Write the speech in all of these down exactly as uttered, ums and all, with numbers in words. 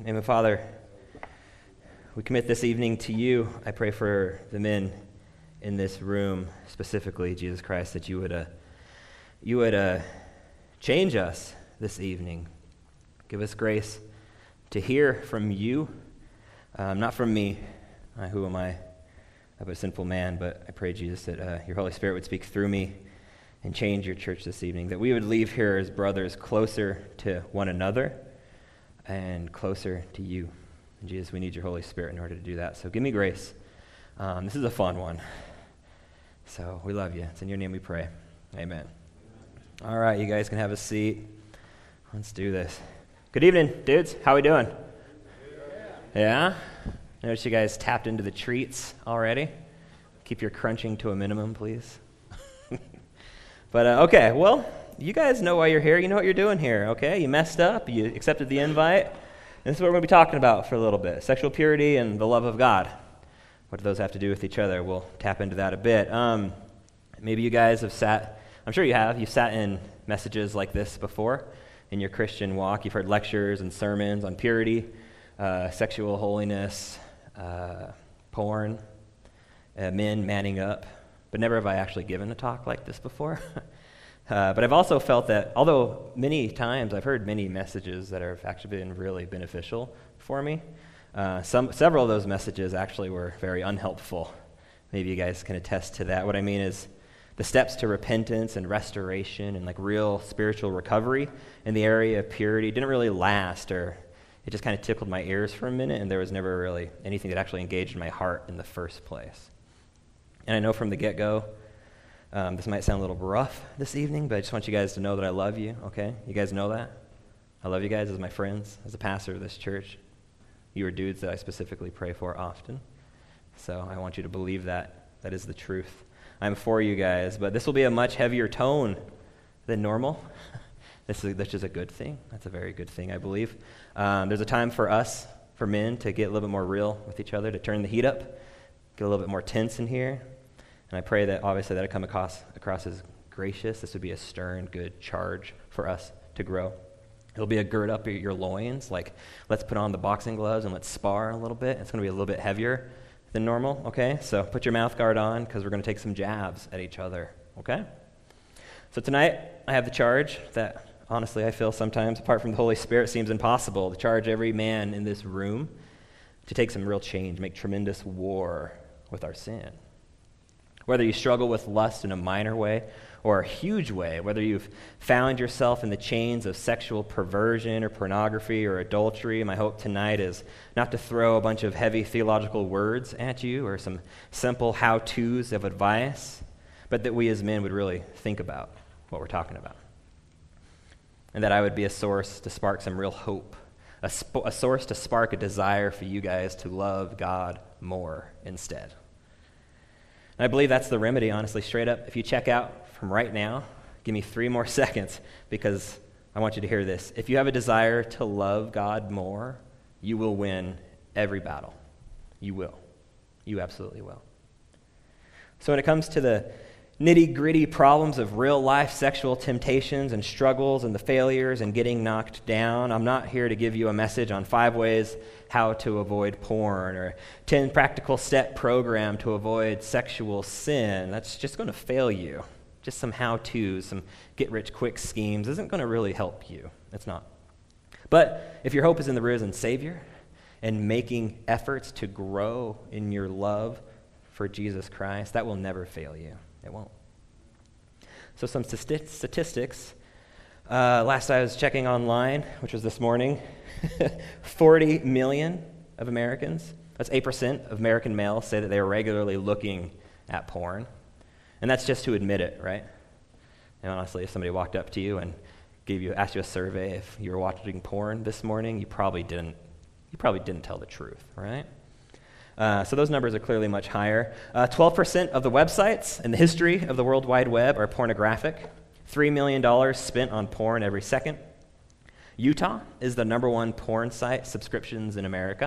Amen. Father, we commit this evening to you. I pray for the men in this room, specifically, Jesus Christ, that you would uh, you would uh, change us this evening. Give us grace to hear from you, um, not from me. Uh, who am I? I'm a sinful man, but I pray, Jesus, that uh, your Holy Spirit would speak through me and change your church this evening, that we would leave here as brothers closer to one another and closer to you. And Jesus, we need your Holy Spirit in order to do that. So give me grace. Um, this is a fun one. So we love you. It's in your name we pray. Amen. All right, you guys can have a seat. Let's do this. Good evening, dudes. How we doing? Yeah? Notice you guys tapped into the treats already. Keep your crunching to a minimum, please. But, uh, okay, well, you guys know why you're here. You know what you're doing here, okay? You messed up. You accepted the invite. And this is what we're going to be talking about for a little bit. Sexual purity and the love of God. What do those have to do with each other? We'll tap into that a bit. Um, maybe you guys have sat, I'm sure you have, you've sat in messages like this before in your Christian walk. You've heard lectures and sermons on purity, uh, sexual holiness, uh, porn, uh, men manning up. But never have I actually given a talk like this before. uh, but I've also felt that, although many times I've heard many messages that have actually been really beneficial for me, uh, some several of those messages actually were very unhelpful. Maybe you guys can attest to that. What I mean is the steps to repentance and restoration and like real spiritual recovery in the area of purity didn't really last, or it just kind of tickled my ears for a minute, and there was never really anything that actually engaged my heart in the first place. And I know from the get-go, um, this might sound a little rough this evening, but I just want you guys to know that I love you, okay? You guys know that? I love you guys as my friends, as a pastor of this church. You are dudes that I specifically pray for often. So I want you to believe that. That is the truth. I'm for you guys, but this will be a much heavier tone than normal. This is, this is a good thing. That's a very good thing, I believe. Um, there's a time for us, for men, to get a little bit more real with each other, to turn the heat up, get a little bit more tense in here. And I pray that, obviously, that it come across, across as gracious. This would be a stern, good charge for us to grow. It'll be a gird up your loins, like let's put on the boxing gloves and let's spar a little bit. It's going to be a little bit heavier than normal, okay? So put your mouth guard on because we're going to take some jabs at each other, okay? So tonight, I have the charge that, honestly, I feel sometimes, apart from the Holy Spirit, seems impossible, to charge every man in this room to take some real change, make tremendous war with our sin. Whether you struggle with lust in a minor way or a huge way, whether you've found yourself in the chains of sexual perversion or pornography or adultery, my hope tonight is not to throw a bunch of heavy theological words at you or some simple how-tos of advice, but that we as men would really think about what we're talking about. And that I would be a source to spark some real hope, a, sp- a source to spark a desire for you guys to love God more instead. And I believe that's the remedy, honestly, straight up. If you check out from right now, give me three more seconds because I want you to hear this. If you have a desire to love God more, you will win every battle. You will. You absolutely will. So when it comes to the nitty-gritty problems of real-life sexual temptations and struggles and the failures and getting knocked down, I'm not here to give you a message on five ways how to avoid porn or ten practical step program to avoid sexual sin. That's just going to fail you. Just some how-tos, some get-rich-quick schemes isn't going to really help you. It's not. But if your hope is in the risen Savior and making efforts to grow in your love for Jesus Christ, that will never fail you. It won't. So some st- statistics. Uh, last I was checking online, which was this morning, forty million of Americans, that's eight percent of American males, say that they are regularly looking at porn. And that's just to admit it, right? And honestly, if somebody walked up to you and gave you, asked you a survey if you were watching porn this morning, you probably didn't, you probably didn't tell the truth, right? Uh, so those numbers are clearly much higher. Uh, twelve percent of the websites in the history of the World Wide Web are pornographic. three million dollars spent on porn every second. Utah is the number one porn site subscriptions in America.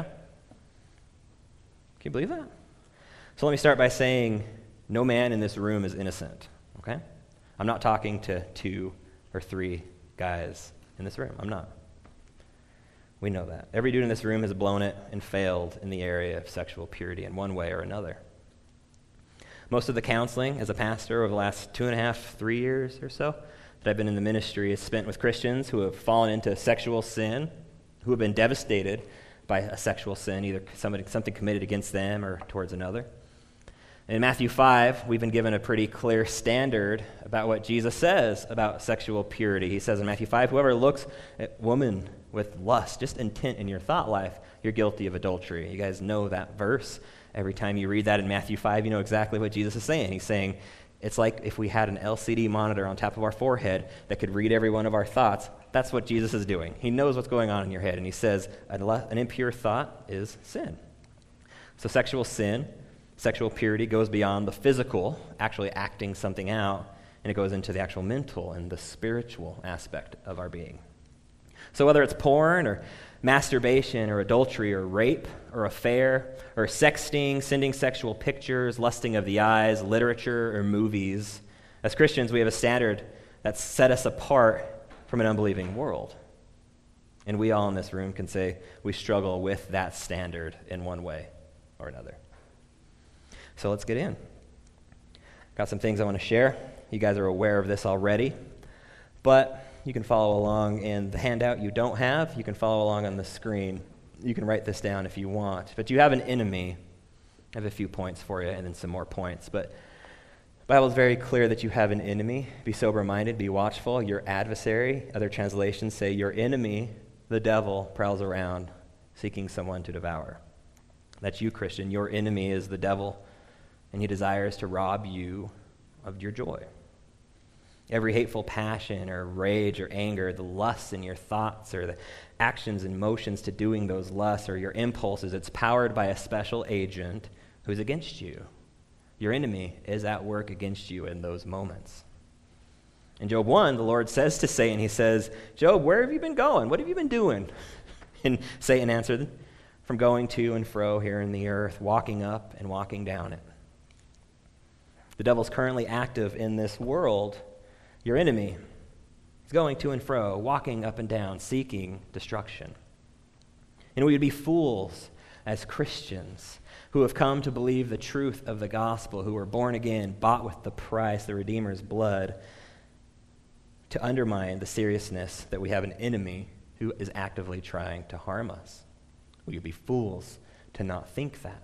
Can you believe that? So let me start by saying no man in this room is innocent, okay? I'm not talking to two or three guys in this room. I'm not. We know that. Every dude in this room has blown it and failed in the area of sexual purity in one way or another. Most of the counseling as a pastor over the last two and a half, three years or so that I've been in the ministry is spent with Christians who have fallen into sexual sin, who have been devastated by a sexual sin, either somebody, something committed against them or towards another. In Matthew five, we've been given a pretty clear standard about what Jesus says about sexual purity. He says in Matthew five, whoever looks at woman with lust, just intent in your thought life, you're guilty of adultery. You guys know that verse. Every time you read that in Matthew five, you know exactly what Jesus is saying. He's saying, it's like if we had an L C D monitor on top of our forehead that could read every one of our thoughts. That's what Jesus is doing. He knows what's going on in your head, and he says, an impure thought is sin. So sexual sin, sexual purity goes beyond the physical, actually acting something out, and it goes into the actual mental and the spiritual aspect of our being. So whether it's porn or masturbation or adultery or rape or affair or sexting, sending sexual pictures, lusting of the eyes, literature or movies, as Christians we have a standard that set us apart from an unbelieving world. And we all in this room can say we struggle with that standard in one way or another. So let's get in. Got some things I want to share. You guys are aware of this already, but you can follow along in the handout you don't have. You can follow along on the screen. You can write this down if you want. But you have an enemy. I have a few points for you and then some more points. But the Bible is very clear that you have an enemy. Be sober-minded, be watchful. Your adversary, other translations say your enemy, the devil, prowls around seeking someone to devour. That's you, Christian. Your enemy is the devil, and he desires to rob you of your joy. Every hateful passion or rage or anger, the lusts in your thoughts or the actions and motions to doing those lusts or your impulses, it's powered by a special agent who's against you. Your enemy is at work against you in those moments. In Job one, the Lord says to Satan, he says, Job, where have you been going? What have you been doing? And Satan answered, from going to and fro here in the earth, walking up and walking down it. The devil's currently active in this world. Your enemy is going to and fro, walking up and down, seeking destruction. And we would be fools as Christians who have come to believe the truth of the gospel, who were born again, bought with the price, the Redeemer's blood, to undermine the seriousness that we have an enemy who is actively trying to harm us. We would be fools to not think that.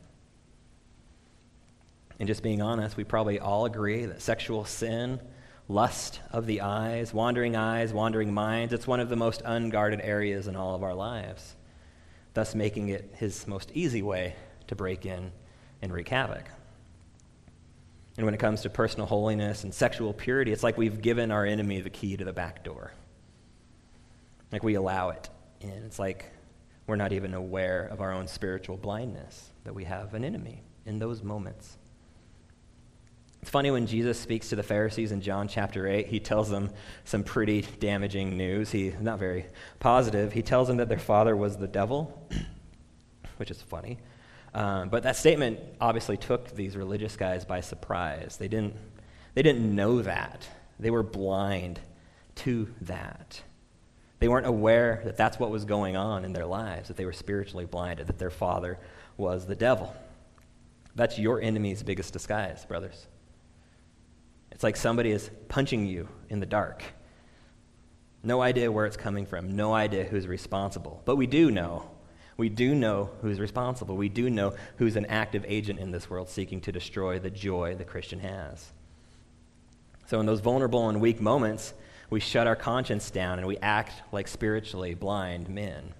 And just being honest, we probably all agree that sexual sin, lust of the eyes, wandering eyes, wandering minds, it's one of the most unguarded areas in all of our lives, thus making it his most easy way to break in and wreak havoc. And when it comes to personal holiness and sexual purity, it's like we've given our enemy the key to the back door. Like we allow it in. It's like we're not even aware of our own spiritual blindness, that we have an enemy in those moments. It's funny when Jesus speaks to the Pharisees in John chapter eight, he tells them some pretty damaging news. He's not very positive. He tells them that their father was the devil, which is funny. Um, but that statement obviously took these religious guys by surprise. They didn't, they didn't know that. They were blind to that. They weren't aware that that's what was going on in their lives, that they were spiritually blinded, that their father was the devil. That's your enemy's biggest disguise, brothers. It's like somebody is punching you in the dark. No idea where it's coming from. No idea who's responsible. But we do know. We do know who's responsible. We do know who's an active agent in this world seeking to destroy the joy the Christian has. So in those vulnerable and weak moments, we shut our conscience down and we act like spiritually blind men.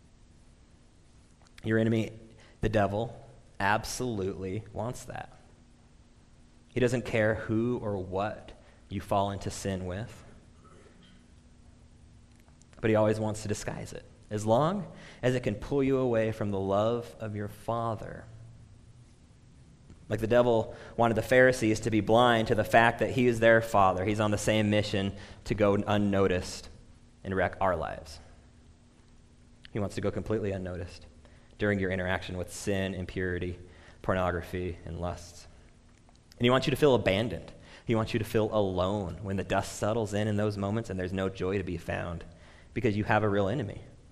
Your enemy, the devil, absolutely wants that. He doesn't care who or what you fall into sin with, but he always wants to disguise it, as long as it can pull you away from the love of your Father. Like the devil wanted the Pharisees to be blind to the fact that he is their Father. He's on the same mission to go unnoticed and wreck our lives. He wants to go completely unnoticed during your interaction with sin, impurity, pornography, and lusts. And he wants you to feel abandoned. He wants you to feel alone when the dust settles in in those moments and there's no joy to be found because you have a real enemy.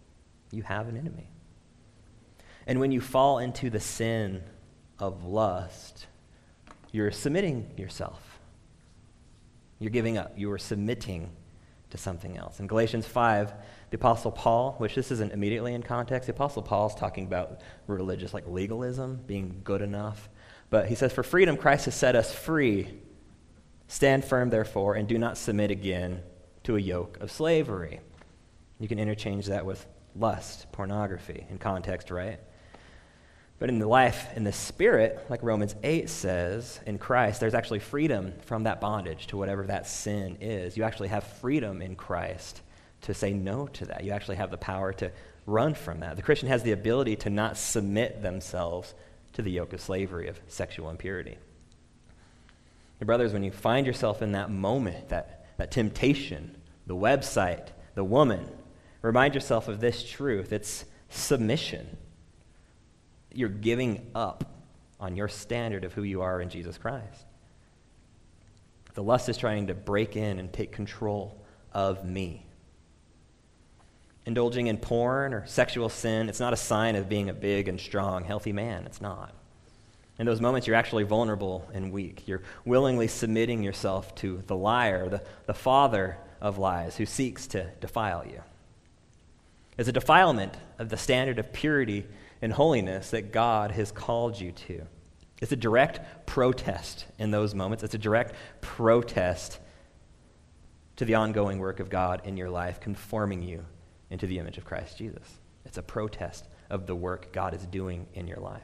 You have an enemy. And when you fall into the sin of lust, you're submitting yourself. You're giving up. You are submitting to something else. In Galatians five, the Apostle Paul, which this isn't immediately in context, the Apostle Paul is talking about religious, like legalism, being good enough. But he says, for freedom Christ has set us free. Stand firm, therefore, and do not submit again to a yoke of slavery. You can interchange that with lust, pornography, in context, right? But in the life, in the spirit, like Romans eight says, in Christ, there's actually freedom from that bondage to whatever that sin is. You actually have freedom in Christ to say no to that. You actually have the power to run from that. The Christian has the ability to not submit themselves to the yoke of slavery of sexual impurity. Your brothers, when you find yourself in that moment, that, that temptation, the website, the woman, remind yourself of this truth. It's submission. You're giving up on your standard of who you are in Jesus Christ. The lust is trying to break in and take control of me. Indulging in porn or sexual sin, it's not a sign of being a big and strong, healthy man. It's not. In those moments, you're actually vulnerable and weak. You're willingly submitting yourself to the liar, the, the father of lies, who seeks to defile you. It's a defilement of the standard of purity and holiness that God has called you to. It's a direct protest in those moments. It's a direct protest to the ongoing work of God in your life, conforming you into the image of Christ Jesus. It's a protest of the work God is doing in your life.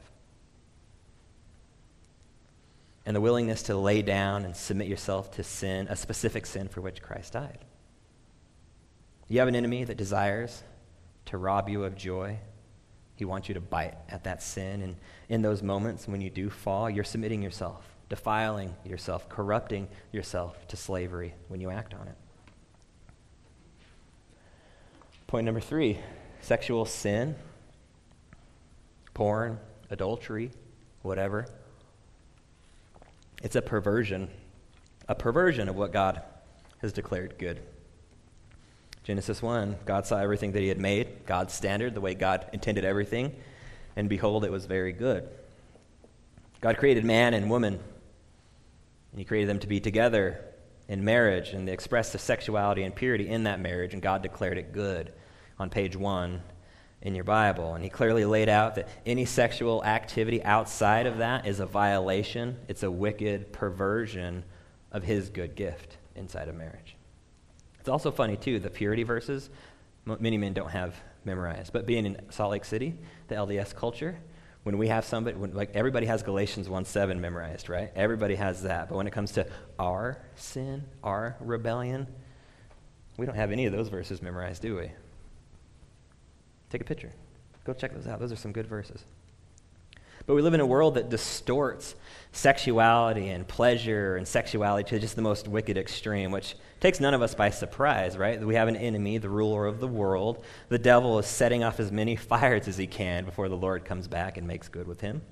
And the willingness to lay down and submit yourself to sin, a specific sin for which Christ died. You have an enemy that desires to rob you of joy. He wants you to bite at that sin. And in those moments when you do fall, you're submitting yourself, defiling yourself, corrupting yourself to slavery when you act on it. Point number three, sexual sin, porn, adultery, whatever. It's a perversion, a perversion of what God has declared good. Genesis one, God saw everything that he had made, God's standard, the way God intended everything, and behold, it was very good. God created man and woman, and he created them to be together in marriage, and they expressed the sexuality and purity in that marriage, and God declared it good on page one in your Bible. And he clearly laid out that any sexual activity outside of that is a violation. It's a wicked perversion of his good gift inside of marriage. It's also funny, too, the purity verses, m- many men don't have memorized. But being in Salt Lake City, the L D S culture, when we have somebody, when, like everybody has Galatians one seven memorized, right? Everybody has that. But when it comes to our sin, our rebellion, we don't have any of those verses memorized, do we? Take a picture. Go check those out. Those are some good verses. But we live in a world that distorts sexuality and pleasure and sexuality to just the most wicked extreme, which takes none of us by surprise, right? We have an enemy, the ruler of the world. The devil is setting off as many fires as he can before the Lord comes back and makes good with him.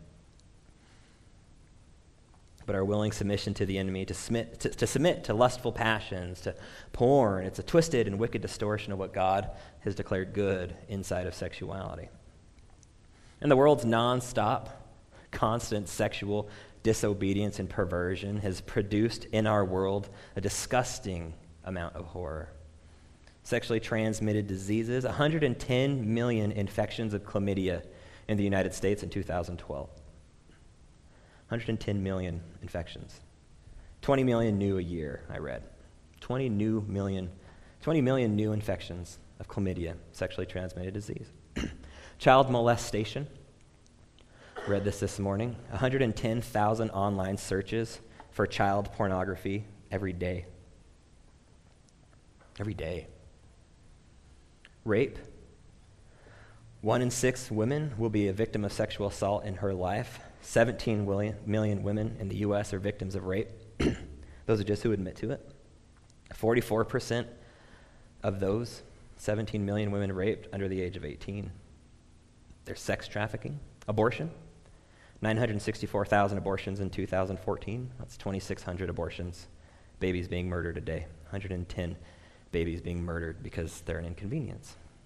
But our willing submission to the enemy, to submit to, to submit to lustful passions, to porn, it's a twisted and wicked distortion of what God has declared good inside of sexuality. And the world's nonstop, constant sexual disobedience and perversion has produced in our world a disgusting amount of horror. Sexually transmitted diseases, one hundred ten million infections of chlamydia in the United States in two thousand twelve. one hundred ten million infections. twenty million new a year, I read. twenty new million, twenty million new infections of chlamydia, sexually transmitted disease. Child molestation. Read this this morning. one hundred ten thousand online searches for child pornography every day. Every day. Rape. One in six women will be a victim of sexual assault in her life. seventeen million women in the U S are victims of rape. Those are just who admit to it. forty-four percent of those seventeen million women raped under the age of eighteen. There's sex trafficking, abortion. nine hundred sixty-four thousand abortions in two thousand fourteen. That's twenty-six hundred abortions. Babies being murdered a day. one hundred ten babies being murdered because they're an inconvenience.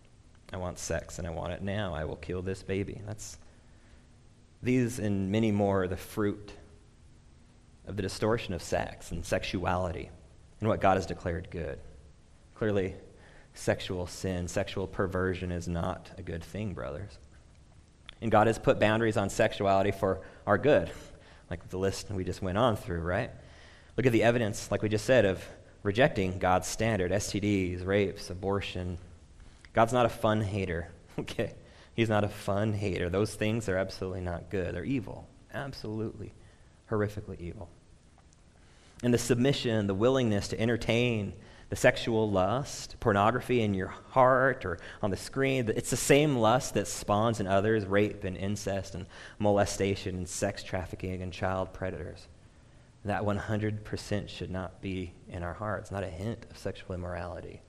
I want sex and I want it now. I will kill this baby. That's these and many more are the fruit of the distortion of sex and sexuality and what God has declared good. Clearly, sexual sin, sexual perversion is not a good thing, brothers. And God has put boundaries on sexuality for our good, like the list we just went on through, right? Look at the evidence, like we just said, of rejecting God's standard, S T Ds, rapes, abortion. God's not a fun hater, okay? He's not a fun hater. Those things are absolutely not good. They're evil, absolutely, horrifically evil. And the submission, the willingness to entertain the sexual lust, pornography in your heart or on the screen, it's the same lust that spawns in others rape and incest and molestation and sex trafficking and child predators. That one hundred percent should not be in our hearts, not a hint of sexual immorality.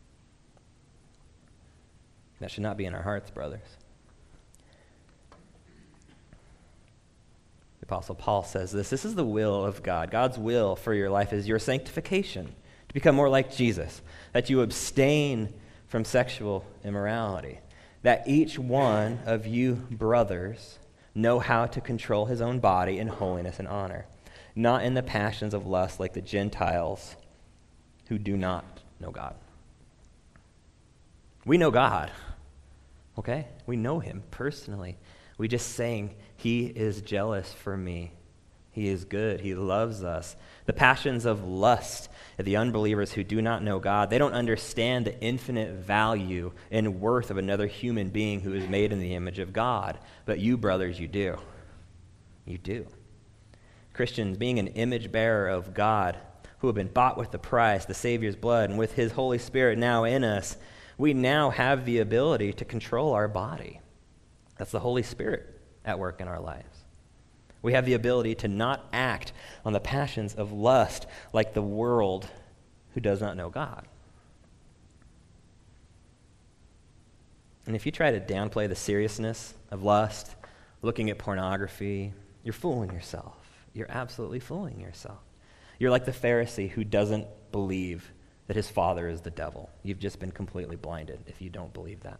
That should not be in our hearts, brothers. The Apostle Paul says this, this is the will of God. God's will for your life is your sanctification, to become more like Jesus, that you abstain from sexual immorality, that each one of you brothers know how to control his own body in holiness and honor, not in the passions of lust like the Gentiles who do not know God. We know God, okay? We know him personally. We just sang, he is jealous for me. He is good. He loves us. The passions of lust, the unbelievers who do not know God, they don't understand the infinite value and worth of another human being who is made in the image of God. But you, brothers, you do. You do. Christians, being an image bearer of God, who have been bought with the price, the Savior's blood, and with his Holy Spirit now in us, we now have the ability to control our body. That's the Holy Spirit at work in our lives. We have the ability to not act on the passions of lust like the world who does not know God. And if you try to downplay the seriousness of lust, looking at pornography, you're fooling yourself. You're absolutely fooling yourself. You're like the Pharisee who doesn't believe that his father is the devil. You've just been completely blinded if you don't believe that.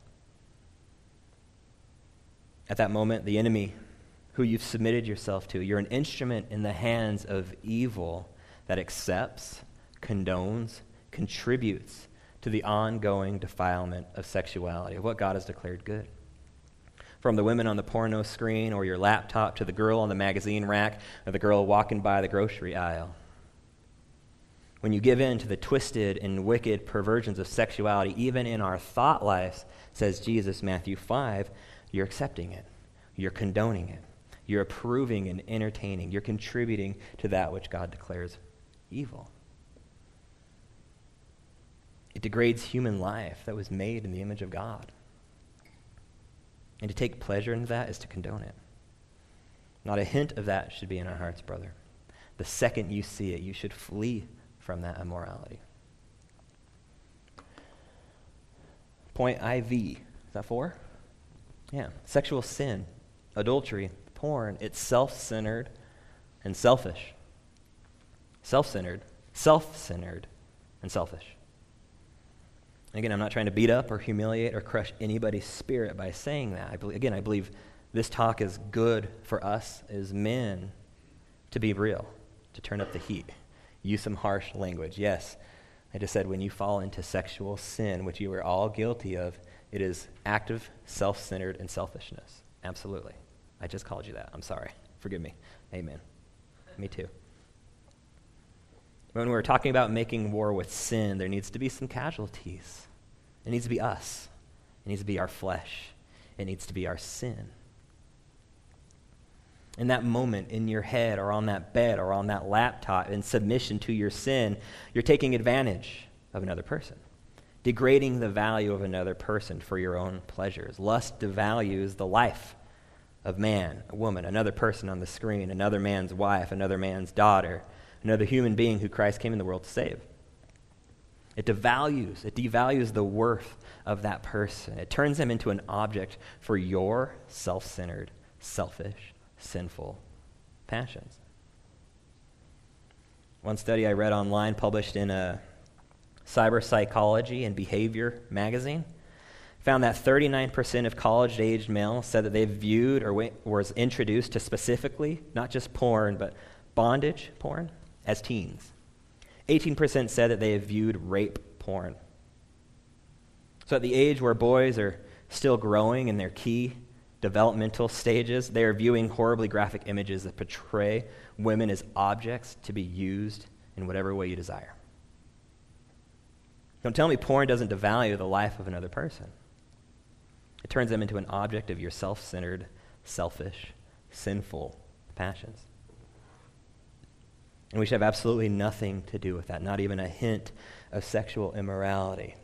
At that moment, the enemy who you've submitted yourself to, you're an instrument in the hands of evil that accepts, condones, contributes to the ongoing defilement of sexuality, of what God has declared good. From the women on the porno screen or your laptop to the girl on the magazine rack or the girl walking by the grocery aisle. When you give in to the twisted and wicked perversions of sexuality, even in our thought lives, says Jesus, Matthew five, you're accepting it. You're condoning it. You're approving and entertaining. You're contributing to that which God declares evil. It degrades human life that was made in the image of God. And to take pleasure in that is to condone it. Not a hint of that should be in our hearts, brother. The second you see it, you should flee from that immorality. Point I V. Is that four? Yeah. Sexual sin, adultery, porn, it's self-centered and selfish. Self-centered, self-centered, and selfish. And again, I'm not trying to beat up or humiliate or crush anybody's spirit by saying that. I believe, again, I believe this talk is good for us as men to be real, to turn up the heat, use some harsh language. Yes, I just said when you fall into sexual sin, which you are all guilty of, it is active, self-centered, and selfishness. Absolutely. I just called you that. I'm sorry. Forgive me. Amen. Me too. When we're talking about making war with sin, there needs to be some casualties. It needs to be us. It needs to be our flesh. It needs to be our sin. In that moment in your head or on that bed or on that laptop in submission to your sin, you're taking advantage of another person, degrading the value of another person for your own pleasures. Lust devalues the life of man, a woman, another person on the screen, another man's wife, another man's daughter, another human being who Christ came in the world to save. It devalues, it devalues the worth of that person. It turns them into an object for your self-centered, selfish, sinful passions. One study I read online, published in a Cyber Psychology and Behavior magazine, found that thirty-nine percent of college-aged males said that they viewed or wa- was introduced to specifically, not just porn, but bondage porn as teens. eighteen percent said that they have viewed rape porn. So at the age where boys are still growing in their key developmental stages, they are viewing horribly graphic images that portray women as objects to be used in whatever way you desire. Don't tell me porn doesn't devalue the life of another person. It turns them into an object of your self-centered, selfish, sinful passions. And we should have absolutely nothing to do with that, not even a hint of sexual immorality.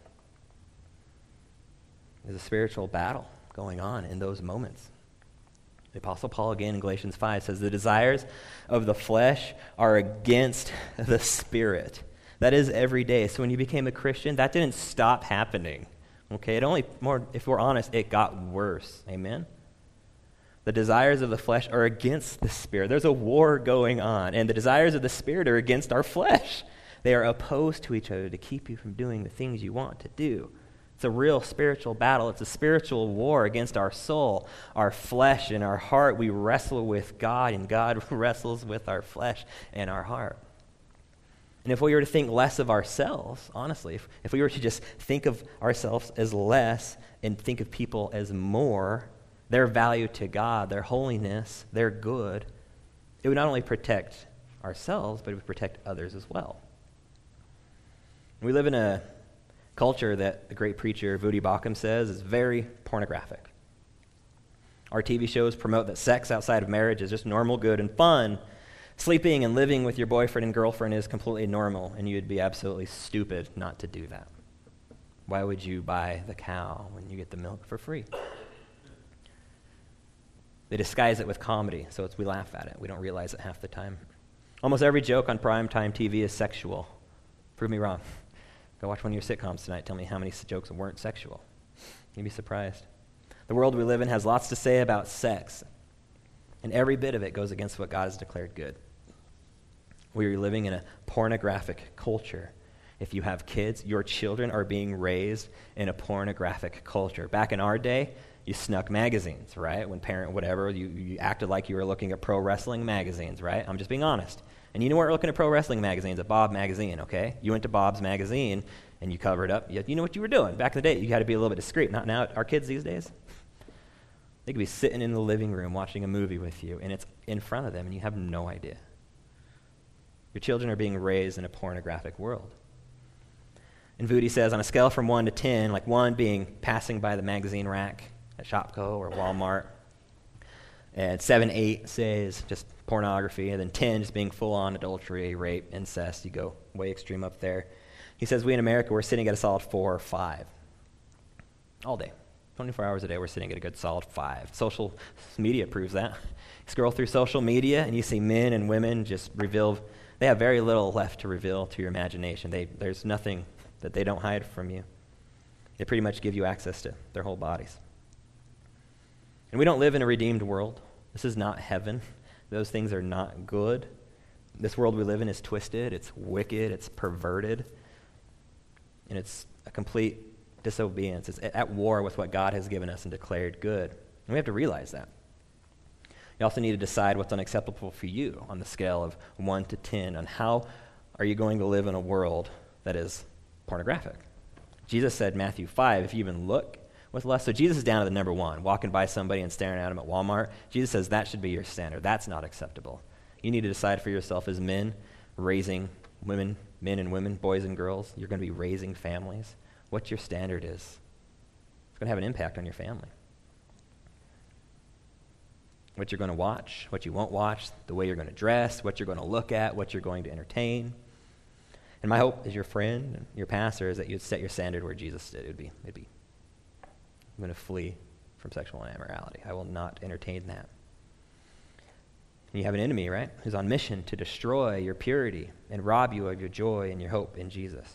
There's a spiritual battle going on in those moments. The Apostle Paul, again in Galatians five, says, the desires of the flesh are against the Spirit. That is every day. So when you became a Christian, that didn't stop happening. Okay, it only, more, if we're honest, it got worse. Amen? The desires of the flesh are against the Spirit. There's a war going on, and the desires of the Spirit are against our flesh. They are opposed to each other to keep you from doing the things you want to do. It's a real spiritual battle. It's a spiritual war against our soul, our flesh, and our heart. We wrestle with God, and God wrestles with our flesh and our heart. And if we were to think less of ourselves, honestly, if, if we were to just think of ourselves as less and think of people as more, their value to God, their holiness, their good, it would not only protect ourselves, but it would protect others as well. We live in a culture that the great preacher Voddie Baucham says is very pornographic. Our T V shows promote that sex outside of marriage is just normal, good, and fun. Sleeping and living with your boyfriend and girlfriend is completely normal, and you'd be absolutely stupid not to do that. Why would you buy the cow when you get the milk for free? They disguise it with comedy, so it's, we laugh at it. We don't realize it half the time. Almost every joke on primetime T V is sexual. Prove me wrong. Go watch one of your sitcoms tonight. Tell me how many jokes weren't sexual. You'd be surprised. The world we live in has lots to say about sex, and every bit of it goes against what God has declared good. We are living in a pornographic culture. If you have kids, your children are being raised in a pornographic culture. Back in our day, you snuck magazines, right? When parent, whatever, you, you acted like you were looking at pro wrestling magazines, right? I'm just being honest. And you weren't looking at pro wrestling magazines, at Bob Magazine, okay? You went to Bob's Magazine, and you covered up. You, you know what you were doing. Back in the day, you had to be a little bit discreet. Not now. Our kids these days, they could be sitting in the living room watching a movie with you, and it's in front of them, and you have no idea. Your children are being raised in a pornographic world. And Voddie says, on a scale from one to ten, like one being passing by the magazine rack at Shopko or Walmart, and seven, eight says just pornography, and then ten just being full-on adultery, rape, incest. You go way extreme up there. He says we in America, we're sitting at a solid four or five. All day. twenty-four hours a day, we're sitting at a good solid five. Social media proves that. You scroll through social media, and you see men and women just reveal. They have very little left to reveal to your imagination. They, there's nothing that they don't hide from you. They pretty much give you access to their whole bodies. And we don't live in a redeemed world. This is not heaven. Those things are not good. This world we live in is twisted, it's wicked, it's perverted, and it's a complete disobedience. It's at war with what God has given us and declared good. And we have to realize that. You also need to decide what's unacceptable for you on the scale of one to ten, on how are you going to live in a world that is pornographic. Jesus said in Matthew five, if you even look with lust, so Jesus is down to the number one, walking by somebody and staring at them at Walmart. Jesus says that should be your standard. That's not acceptable. You need to decide for yourself as men, raising women, men and women, boys and girls. You're going to be raising families. What your standard is. It's going to have an impact on your family. What you're going to watch, what you won't watch, the way you're going to dress, what you're going to look at, what you're going to entertain. And my hope as your friend, and your pastor, is that you'd set your standard where Jesus did. It would be, it'd be, I'm going to flee from sexual immorality. I will not entertain that. And you have an enemy, right, who's on mission to destroy your purity and rob you of your joy and your hope in Jesus.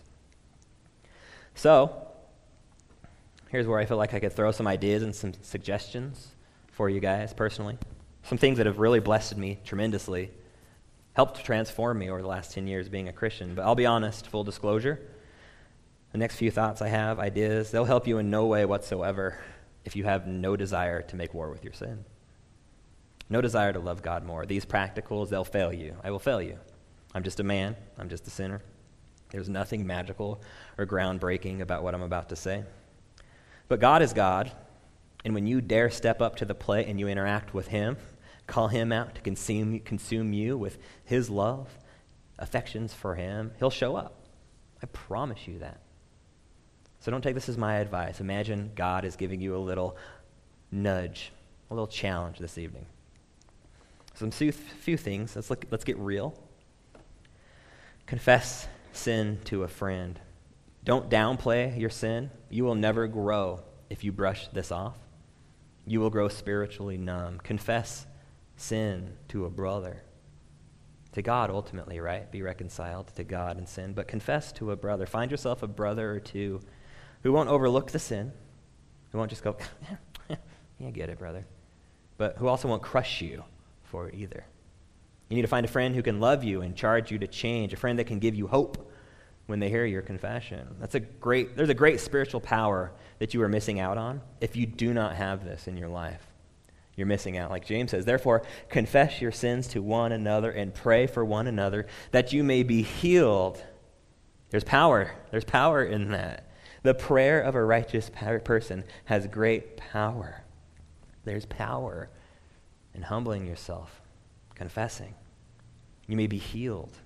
So, here's where I feel like I could throw some ideas and some suggestions for you guys personally. Some things that have really blessed me tremendously, helped transform me over the last ten years being a Christian. But I'll be honest, full disclosure, The next few thoughts I have, ideas, they'll help you in no way whatsoever if you have no desire to make war with your sin. No desire to love God more. These practicals, they'll fail you. I will fail you. I'm just a man. I'm just a sinner. There's nothing magical or groundbreaking about what I'm about to say. But God is God, and when you dare step up to the plate and you interact with him, call him out to consume, consume you with his love, affections for him, he'll show up. I promise you that. So don't take this as my advice. Imagine God is giving you a little nudge, a little challenge this evening. Some few, few things. Let's look. Let's get real. Confess sin to a friend. Don't downplay your sin. You will never grow if you brush this off. You will grow spiritually numb. Confess sin to a brother. To God ultimately, right? Be reconciled to God and sin. But confess to a brother. Find yourself a brother or two who won't overlook the sin, who won't just go, yeah, get it, brother, but who also won't crush you for it either. You need to find a friend who can love you and charge you to change, a friend that can give you hope when they hear your confession. That's a great, there's a great spiritual power that you are missing out on if you do not have this in your life. You're missing out. Like James says, therefore, confess your sins to one another and pray for one another that you may be healed. There's power. There's power in that. The prayer of a righteous person has great power. There's power in humbling yourself, confessing. You may be healed.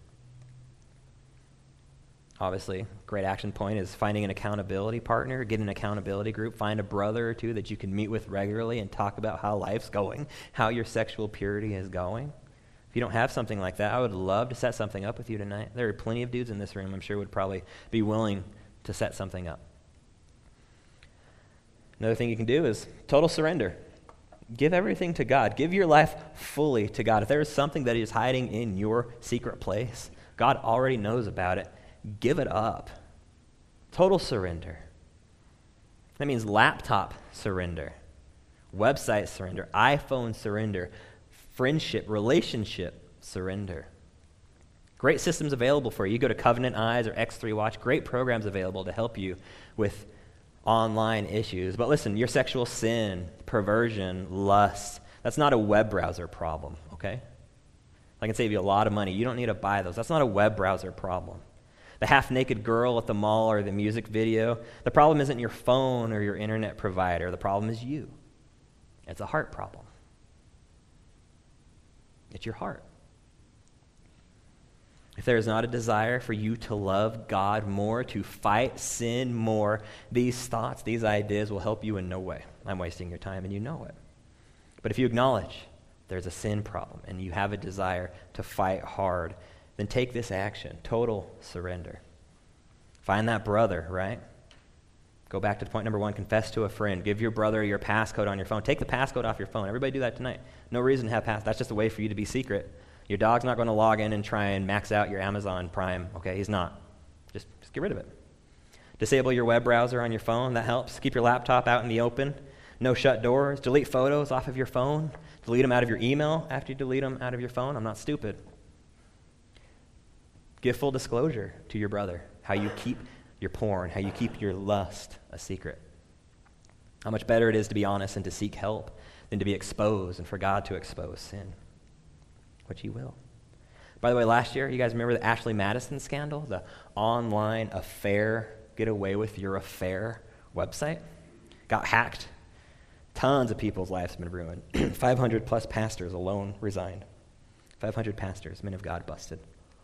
Obviously, great action point is finding an accountability partner, get an accountability group, find a brother or two that you can meet with regularly and talk about how life's going, how your sexual purity is going. If you don't have something like that, I would love to set something up with you tonight. There are plenty of dudes in this room I'm sure would probably be willing to set something up. Another thing you can do is total surrender. Give everything to God. Give your life fully to God. If there is something that is hiding in your secret place, God already knows about it. Give it up. Total surrender. That means laptop surrender, website surrender, iPhone surrender, friendship, relationship surrender. Great systems available for you. You go to Covenant Eyes or X three Watch. Great programs available to help you with online issues. But listen, your sexual sin, perversion, lust, that's not a web browser problem, okay? I can save you a lot of money. You don't need to buy those. That's not a web browser problem. The half-naked girl at the mall or the music video, the problem isn't your phone or your internet provider. The problem is you. It's a heart problem. It's your heart. If there is not a desire for you to love God more, to fight sin more, these thoughts, these ideas will help you in no way. I'm wasting your time and you know it. But if you acknowledge there's a sin problem and you have a desire to fight hard, then take this action, total surrender. Find that brother, right? Go back to point number one, confess to a friend. Give your brother your passcode on your phone. Take the passcode off your phone. Everybody do that tonight. No reason to have pass. That's just a way for you to be secret. Your dog's not going to log in and try and max out your Amazon Prime, okay? He's not. Just, just get rid of it. Disable your web browser on your phone. That helps. Keep your laptop out in the open. No shut doors. Delete photos off of your phone. Delete them out of your email after you delete them out of your phone. I'm not stupid. Give full disclosure to your brother, how you keep your porn, how you keep your lust a secret. How much better it is to be honest and to seek help than to be exposed and for God to expose sin, which he will. By the way, last year, you guys remember the Ashley Madison scandal, the online affair, get away with your affair website? Got hacked. Tons of people's lives have been ruined. five hundred plus pastors alone resigned. five hundred pastors, men of God, busted.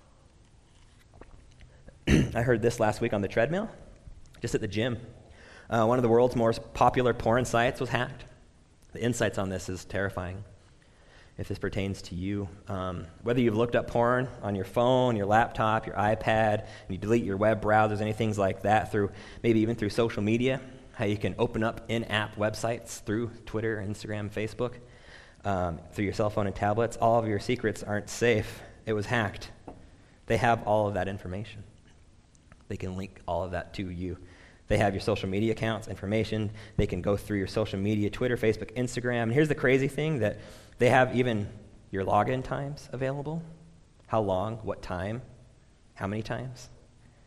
I heard this last week on the treadmill, just at the gym. Uh, one of the world's most popular porn sites was hacked. The insights on this is terrifying, if this pertains to you. Um, whether you've looked up porn on your phone, your laptop, your iPad, and you delete your web browsers, anything like that, through maybe even through social media, how you can open up in-app websites through Twitter, Instagram, Facebook, um, through your cell phone and tablets, all of your secrets aren't safe. It was hacked. They have all of that information. They can link all of that to you. They have your social media accounts, information. They can go through your social media, Twitter, Facebook, Instagram. And here's the crazy thing, that they have even your login times available. How long, what time, how many times.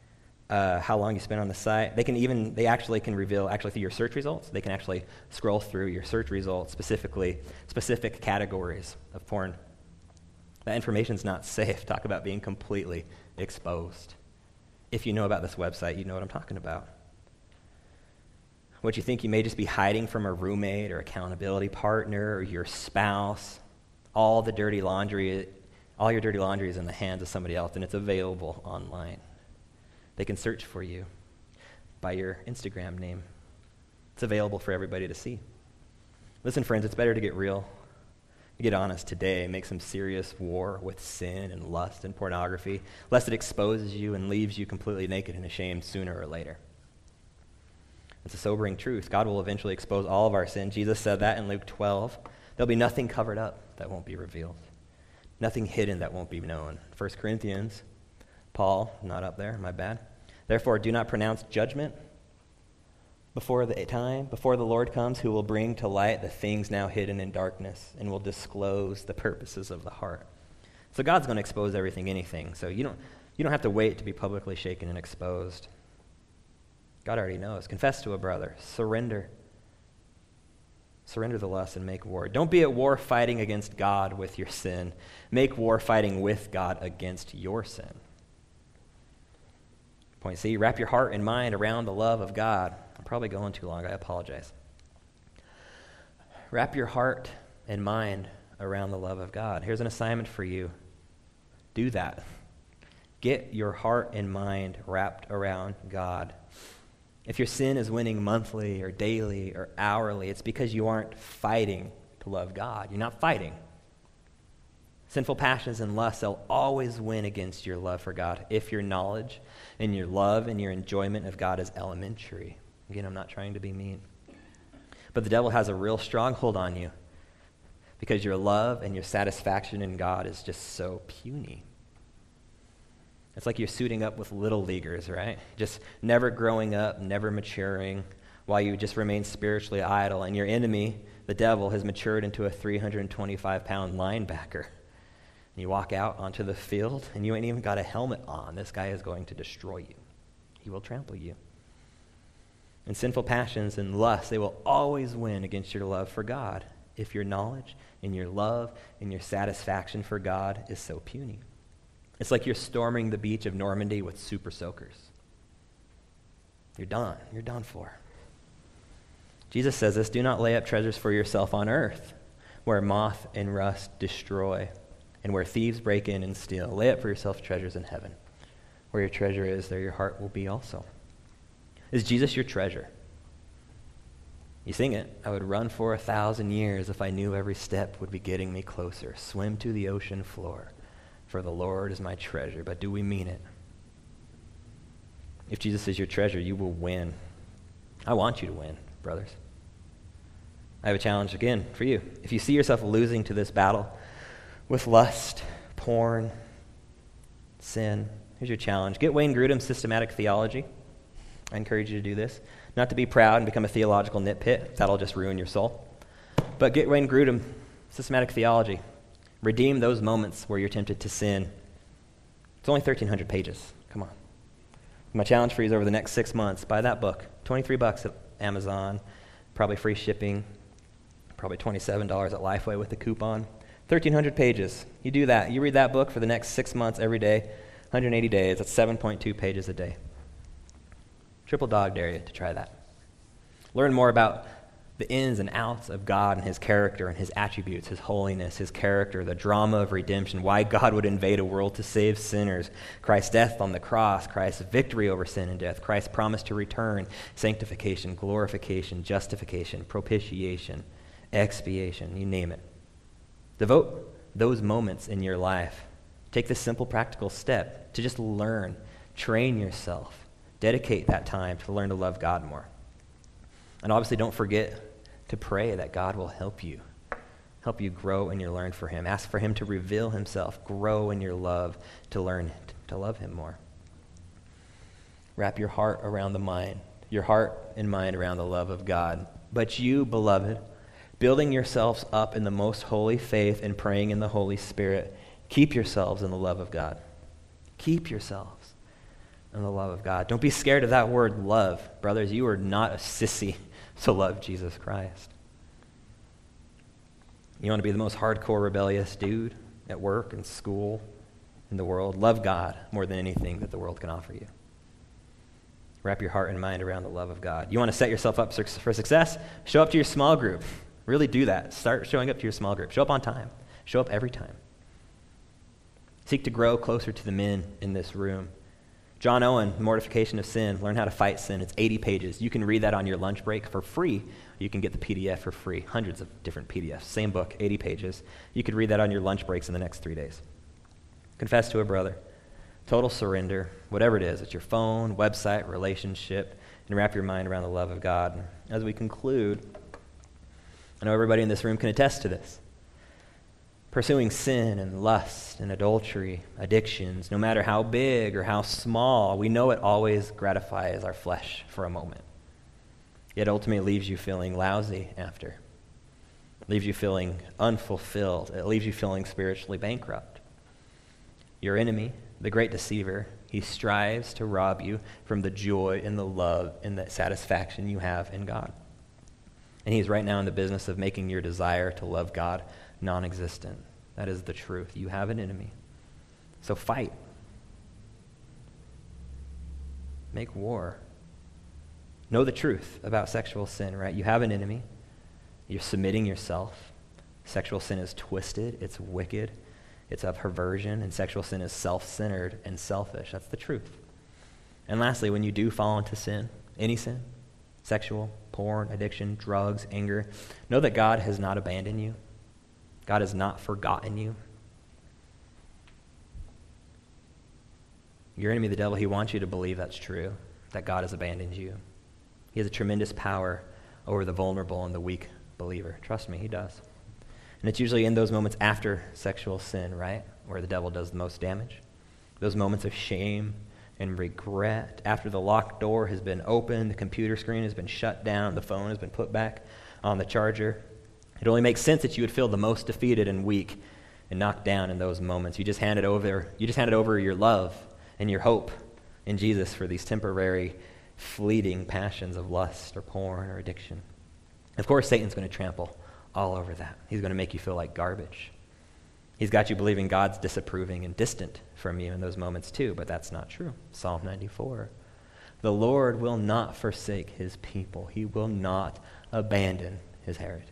uh, how long you spend on the site. They can even, they actually can reveal, actually through your search results, they can actually scroll through your search results, specifically specific categories of porn. That information's not safe. Talk about being completely exposed. If you know about this website, you know what I'm talking about. What you think you may just be hiding from a roommate or accountability partner or your spouse, all the dirty laundry, all your dirty laundry is in the hands of somebody else, and it's available online. They can search for you by your Instagram name. It's available for everybody to see. Listen, friends, it's better to get real. Get honest today, make some serious war with sin and lust and pornography, lest it exposes you and leaves you completely naked and ashamed sooner or later. It's a sobering truth. God will eventually expose all of our sin. Jesus said that in Luke twelve. There'll be nothing covered up that won't be revealed. Nothing hidden that won't be known. First Corinthians, Paul, not up there, my bad. Therefore, do not pronounce judgment before the time, before the Lord comes, who will bring to light the things now hidden in darkness and will disclose the purposes of the heart. So God's going to expose everything, anything. So you don't, you don't have to wait to be publicly shaken and exposed. God already knows. Confess to a brother. Surrender. Surrender the lust and make war. Don't be at war fighting against God with your sin. Make war fighting with God against your sin. Point C, wrap your heart and mind around the love of God. I'm probably going too long. I apologize. Wrap your heart and mind around the love of God. Here's an assignment for you. Do that. Get your heart and mind wrapped around God. If your sin is winning monthly or daily or hourly, it's because you aren't fighting to love God. You're not fighting. Sinful passions and lust, they'll always win against your love for God if your knowledge and your love and your enjoyment of God is elementary. Again, I'm not trying to be mean. But the devil has a real strong hold on you because your love and your satisfaction in God is just so puny. It's like you're suiting up with little leaguers, right? Just never growing up, never maturing, while you just remain spiritually idle. And your enemy, the devil, has matured into a three hundred twenty-five pound linebacker. You walk out onto the field, and you ain't even got a helmet on. This guy is going to destroy you. He will trample you. And sinful passions and lust, they will always win against your love for God if your knowledge and your love and your satisfaction for God is so puny. It's like you're storming the beach of Normandy with super soakers. You're done. You're done for. Jesus says this, do not lay up treasures for yourself on earth, where moth and rust destroy, and where thieves break in and steal. Lay up for yourself treasures in heaven. Where your treasure is, there your heart will be also. Is Jesus your treasure? You sing it, I would run for a thousand years if I knew every step would be getting me closer. Swim to the ocean floor, for the Lord is my treasure. But do we mean it? If Jesus is your treasure, you will win. I want you to win, brothers. I have a challenge again for you. If you see yourself losing to this battle with lust, porn, sin, here's your challenge. Get Wayne Grudem's Systematic Theology. I encourage you to do this. Not to be proud and become a theological nitpit. That'll just ruin your soul. But get Wayne Grudem, Systematic Theology. Redeem those moments where you're tempted to sin. It's only thirteen hundred pages. Come on. My challenge for you is over the next six months, buy that book. twenty-three bucks at Amazon, probably free shipping, probably twenty-seven dollars at Lifeway with the coupon. thirteen hundred pages. You do that. You read that book for the next six months every day, one hundred eighty days. That's seven point two pages a day. Triple dog dare you to try that. Learn more about the ins and outs of God and his character and his attributes, his holiness, his character, the drama of redemption, why God would invade a world to save sinners, Christ's death on the cross, Christ's victory over sin and death, Christ's promise to return, sanctification, glorification, justification, propitiation, expiation, you name it. Devote those moments in your life. Take this simple practical step to just learn, train yourself, dedicate that time to learn to love God more. And obviously don't forget to pray that God will help you, help you grow in your learn for him. Ask for him to reveal himself, grow in your love, to learn to love him more. Wrap your heart around the mind, your heart and mind around the love of God. But you, beloved, building yourselves up in the most holy faith and praying in the Holy Spirit, keep yourselves in the love of God. Keep yourselves. in the love of God. Don't be scared of that word love. Brothers, you are not a sissy to love Jesus Christ. You want to be the most hardcore rebellious dude at work and school in the world? Love God more than anything that the world can offer you. Wrap your heart and mind around the love of God. You want to set yourself up for success? Show up to your small group. Really do that. Start showing up to your small group. Show up on time. Show up every time. Seek to grow closer to the men in this room. John Owen, Mortification of Sin, Learn How to Fight Sin. It's eighty pages. You can read that on your lunch break for free. You can get the P D F for free. Hundreds of different P D Fs. Same book, eighty pages. You could read that on your lunch breaks in the next three days. Confess to a brother. Total surrender, whatever it is. It's your phone, website, relationship, and wrap your mind around the love of God. As we conclude, I know everybody in this room can attest to this. Pursuing sin and lust and adultery, addictions, no matter how big or how small, we know it always gratifies our flesh for a moment. Yet ultimately leaves you feeling lousy after. It leaves you feeling unfulfilled. It leaves you feeling spiritually bankrupt. Your enemy, the great deceiver, he strives to rob you from the joy and the love and the satisfaction you have in God. And he's right now in the business of making your desire to love God non-existent. That is the truth. You have an enemy. So fight. Make war. Know the truth about sexual sin, right? You have an enemy. You're submitting yourself. Sexual sin is twisted. It's wicked. It's a perversion. And sexual sin is self-centered and selfish. That's the truth. And lastly, when you do fall into sin, any sin, sexual, porn, addiction, drugs, anger, know that God has not abandoned you. God has not forgotten you. Your enemy, the devil, he wants you to believe that's true, that God has abandoned you. He has a tremendous power over the vulnerable and the weak believer. Trust me, he does. And it's usually in those moments after sexual sin, right, where the devil does the most damage. Those moments of shame and regret, after the locked door has been opened, the computer screen has been shut down, the phone has been put back on the charger. It only makes sense that you would feel the most defeated and weak and knocked down in those moments. You just handed over, you just handed over your love and your hope in Jesus for these temporary, fleeting passions of lust or porn or addiction. Of course, Satan's going to trample all over that. He's going to make you feel like garbage. He's got you believing God's disapproving and distant from you in those moments too, but that's not true. Psalm ninety-four. The Lord will not forsake his people. He will not abandon his heritage.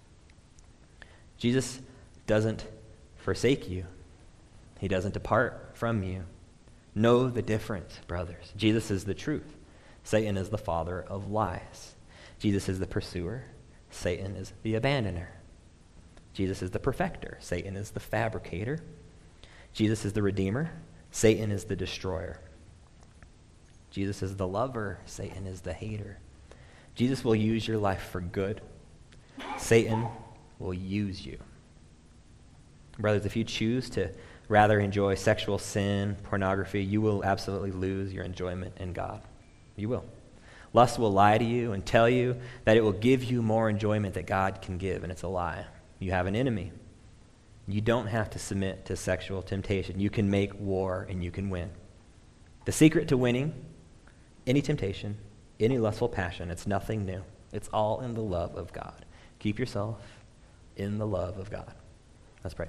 Jesus doesn't forsake you. He doesn't depart from you. Know the difference, brothers. Jesus is the truth. Satan is the father of lies. Jesus is the pursuer. Satan is the abandoner. Jesus is the perfecter. Satan is the fabricator. Jesus is the redeemer. Satan is the destroyer. Jesus is the lover. Satan is the hater. Jesus will use your life for good. Satan will use you. Brothers, if you choose to rather enjoy sexual sin, pornography, you will absolutely lose your enjoyment in God. You will. Lust will lie to you and tell you that it will give you more enjoyment that God can give, and it's a lie. You have an enemy. You don't have to submit to sexual temptation. You can make war and you can win. The secret to winning any temptation, any lustful passion, it's nothing new. It's all in the love of God. Keep yourself in the love of God. Let's pray.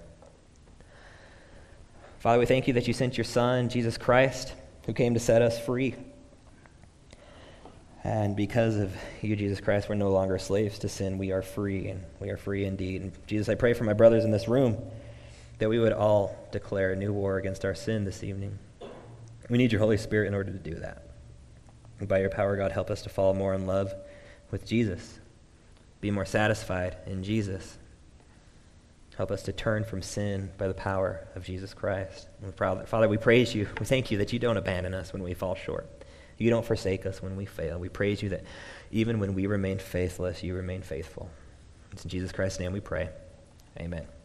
Father, we thank you that you sent your Son, Jesus Christ, who came to set us free. And because of you, Jesus Christ, we're no longer slaves to sin. We are free, and we are free indeed. And Jesus, I pray for my brothers in this room that we would all declare a new war against our sin this evening. We need your Holy Spirit in order to do that. And by your power, God, help us to fall more in love with Jesus, be more satisfied in Jesus. Help us to turn from sin by the power of Jesus Christ. And Father, we praise you. We thank you that you don't abandon us when we fall short. You don't forsake us when we fail. We praise you that even when we remain faithless, you remain faithful. It's in Jesus Christ's name we pray. Amen.